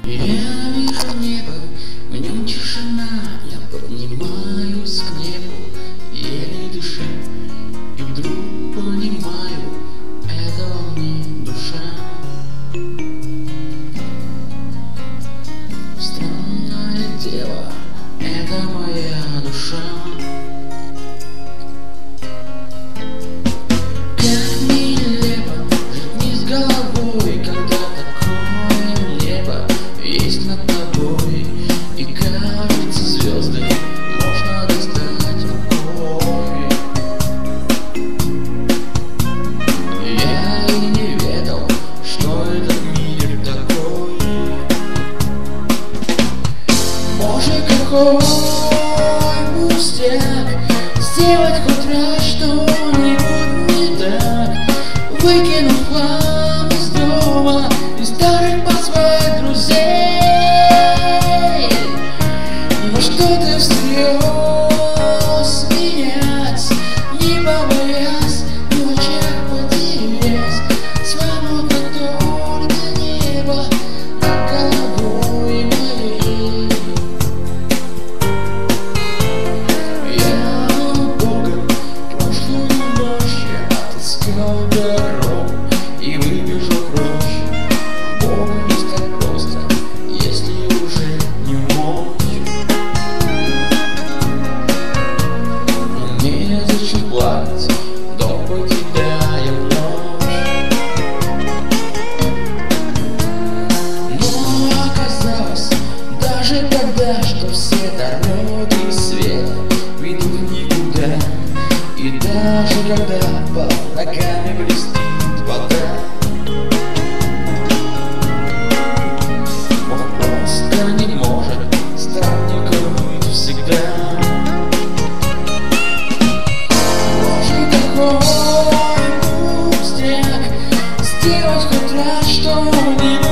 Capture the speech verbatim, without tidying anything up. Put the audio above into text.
Я вижу небо, в нем тишина, я поднимаюсь к небу, еле дыша, и вдруг понимаю, это во мне душа. Странное дело, это моя душа. Как нелепо жить не с головой, когда такое небо есть над тобой, и кажется, звезды можно достать рукой. Я и не ведал, что этот мир такой. Может, какой пустяк сделать хоть раз что-нибудь не так, выкинув хлам из дома и старых позвать друзей. Но что ты всерьез менять, не побоясь, в очах потерясь, свободно только небо над головой моей. Я Богом прошлую ночь я отыскал дорогу и выбежал прочь. Богом не стать просто, если уже не мочь. Мне зачем плакать, дом покидая в ночь. Но оказалось, даже тогда, что все дороги света ведут никуда, и даже когда под ногами блестит вода, Бог просто не может странником быть всегда. Может, такой пустяк сделать хоть раз что-нибудь